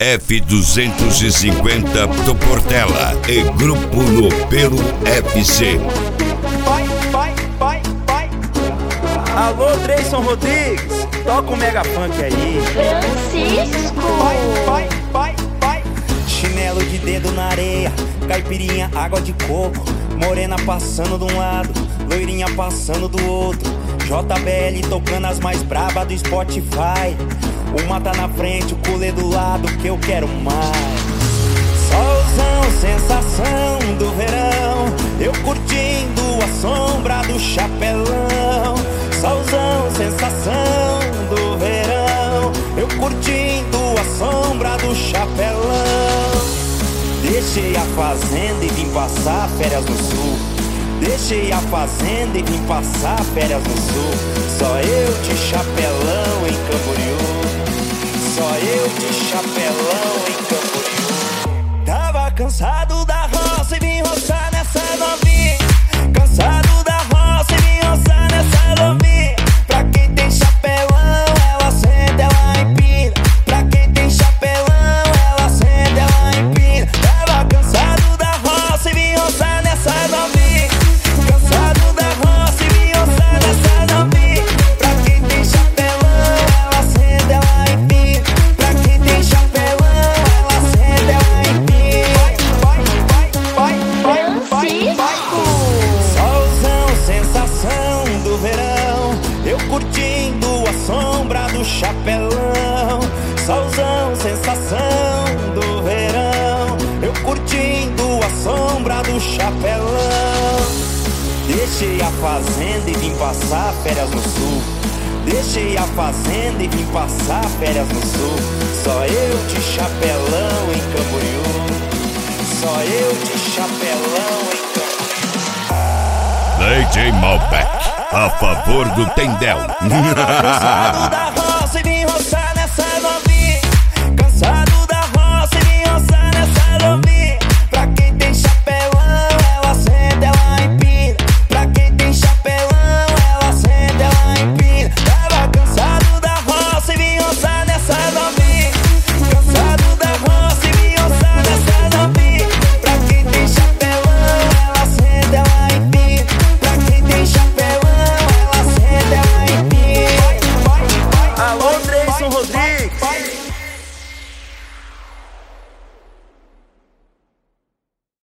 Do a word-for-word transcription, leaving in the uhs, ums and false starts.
F duzentos e cinquenta do Portela e Grupo No Pelo F C. Vai, vai, vai, vai. Alô, Dreyson Rodrigues, toca o Mega Funk aí. Francisco. Vai, vai, vai, vai. Chinelo de dedo na areia, caipirinha, água de coco. Morena passando de um lado, loirinha passando do outro. J B L tocando as mais brabas do Spotify. Uma tá na frente, o culé do lado, que eu quero mais. Solzão, sensação do verão, eu curtindo a sombra do chapelão. Solzão, sensação do verão, eu curtindo a sombra do chapelão. Deixei a fazenda e vim passar férias no sul. Deixei a fazenda e vim passar férias no sul. Só eu de chapelão em Camboriú. Só eu de chapelão em Camboriú. Tava cansado da roça e vim roçar nessa novinha. Cansado da roça e vim roçar nessa novinha. Pra quem tem chapelão, ela senta, ela empina. Pra quem tem chapelão, ela senta, ela empina. Tava cansado da roça e vim roçar nessa novinha. Cansado da roça e vim roçar nessa novinha. Pra quem tem chapelão, ela senta, ela empina. Pra quem tem chapelão, ela senta, ela empina. Vai, vai, vai, vai, vai, vai. Solzão, sensação do verão, eu curtindo a sombra do chapelão. Solzão, sensação do verão, eu curtindo a sombra do chapelão. Deixei a fazenda e vim passar férias no sul. Deixei a fazenda e vim passar férias no sul. Só eu de chapelão em Camboriú. Só eu de chapelão em Camboriú. D J Malbec, a favor do Tendel. Cansado da